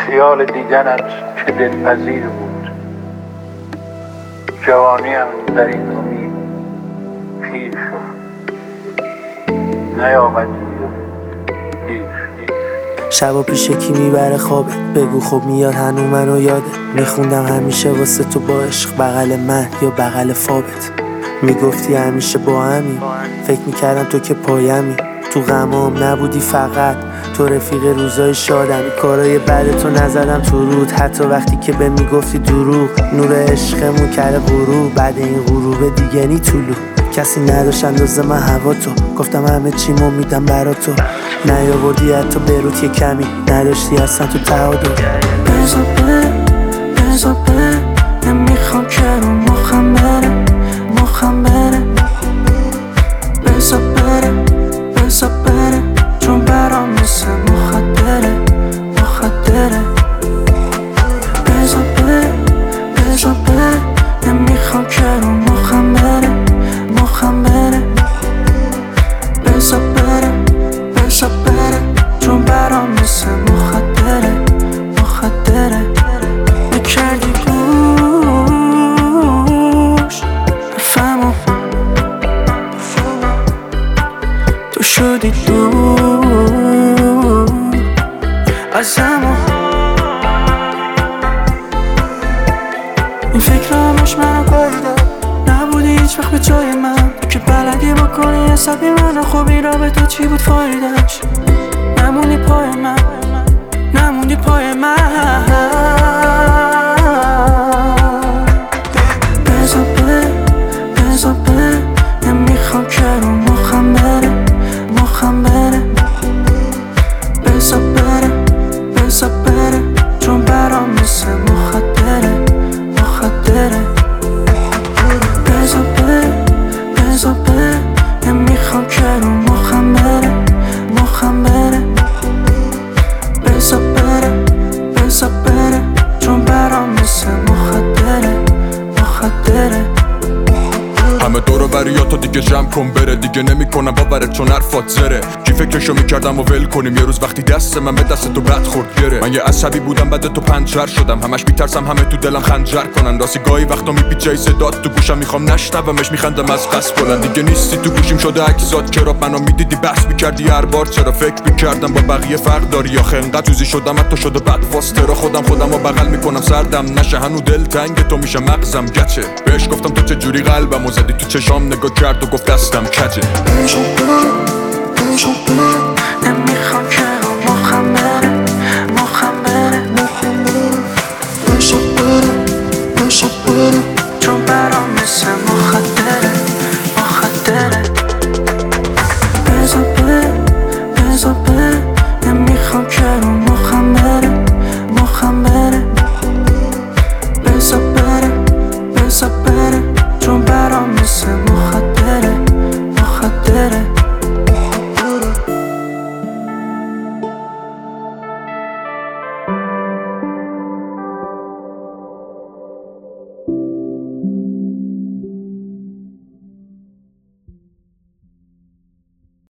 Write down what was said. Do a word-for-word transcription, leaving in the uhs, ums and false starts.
خیال دیدنت چه دلپذیر بود. جوانیم در این امید پیر شد، نیامدی و دیر شد. شبا پیش کی میبره خوابت؟ بگو خب میاد هنو منو یاده. میخوندم همیشه واسه تو با عشق، بغل من یا بغل فابت. میگفتی همیشه با همین، فکر میکردم تو که پایمی. تو غمام نبودی فقط، تو رفیق روزای شادمی. کارای بعد تو نزدم تو رود، حتی وقتی که به میگفتی دروغ. نور عشقمون کرده غروب، بعد این غروب دیگه نی طولو. کسی نداشت اندازه من هوا تو، گفتم همه چیمو میدم برا تو. نیاوردی حتی بروت یه کمی، نداشتی اصلا تو تعادل. بزا بره بزا بره، نمیخوام که رو مخم بره مخم بره. بزا بره بزا بره، چون برام مثل مخدره مخدره. بزا بره بزا بره، نمیخوام که رو مخم بره مخم بره. بزا بره بزا بره، چون برام مثل مخدره مخدره. بکردی گوش بفهمو، تو شدی دور ازمو. این فکر همش منو بایده، نبودی هیچ وقت به جای من. که بلدی بکنی حسابی منو، خب این رابطه چی بود فایدهش؟ نموندی پای من نموندی پای من. بزا بره بزا بره، نمیخوام که رو مخم بره مخم بره. بزا بره بزا بره، چون برام مثل مخدره مخدره. بزا بره بزا بره، نمیخوام که رو مخم بره مخم بره. بزا بره بزا بره، چون برام مثل مخدره مخدره. همه دورو بریا تو دیگه جمع کن بره، دیگه نمی کنم باورت چون حرفات زره. کی فکرشو میکردم و ول کنیم، یه روز وقتی دست من به دست تو بد خورد گره. من یه عصبی بودم بعد تو پنچر شدم، همش میترسم همه تو دلم خنجر کنن. راستی گاهی وقتا میپیچه صدات تو گوشم، میخوام نشنومش میخندم از قصد بلند. دیگه نیستی تو گوشیم شده عکسات، چرا منو میدیدی بحث میکردی هر بار؟ چرا فکر میکردم با بقیه فرق داری؟ یا خنقت توزی شدم حتی شده بد فاسترا. خودم خودم رو بغل میکنم سردم نشه، هنو دل تنگ تو میشه مغزم گچه. بهش گفتم تو چه جوری قلبمو زدی تو چشام، نگاه کرد و گفت دستم کجه.